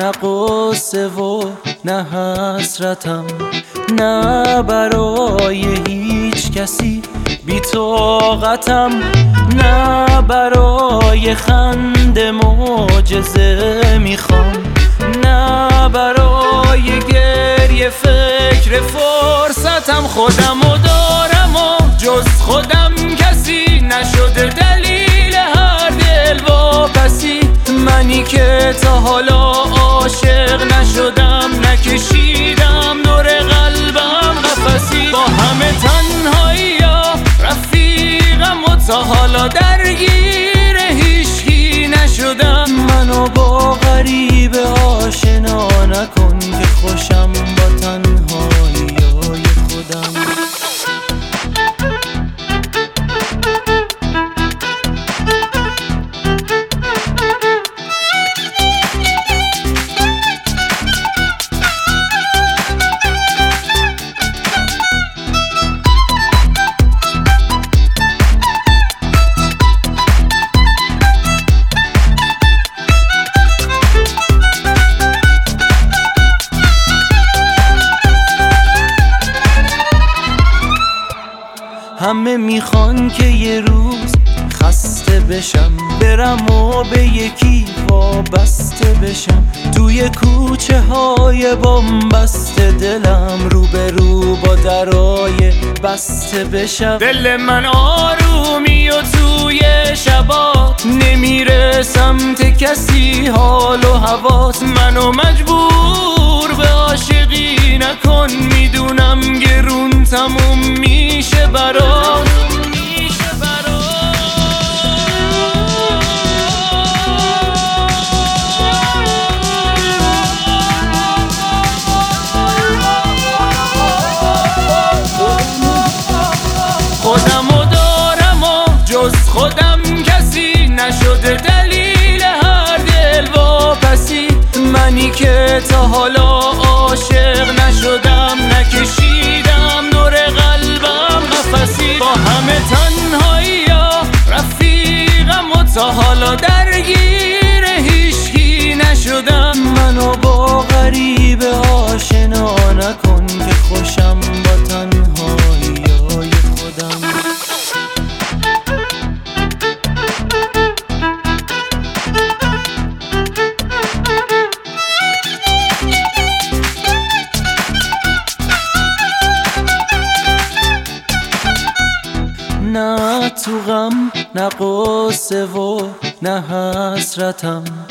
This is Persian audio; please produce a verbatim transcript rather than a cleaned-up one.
نه قصه و نه حسرتم، نه برای هیچ کسی بی طاقتم، نه برای خنده معجزه میخوام، نه برای گریه فکر فرصتم. خودم و دارم و جز خودم کسی نشده دلیل هر دل واپسی. منی که تا حالا عاشق نشدم، نکشیدم دور قلبم قفسی. با همه تنهایی ها رفیقم و تا حالا درگیر هیچکی نشدم. منو با غریبه آشنا نکن که خوشم با تنهایی های خودم. همه میخوان که یه روز خسته بشم، برم و به یکی وابسته بشم. توی کوچه های بن‌بسته دلم رو به رو با درای بسته بشم. دل من آرومی و توی شبات نمیره سمت کسی حال و هوات. منو مجبور به عاشقی نکن، میدونم گرون تموم میشه برات. خودم و دارم و جز خودم کسی نشده دلیل هر دل واپسی. منی که تا حالا عاشق نشدم، نکشیدم دور قلبم قفسی. با همه تنهایی ها رفیقم و تا حالا درگیر هیچکی نشدم. منو با غریبه آشنا نکن که خوشم با تنهایی های خودم. نه تو غم نه قصه و نه حسرتم،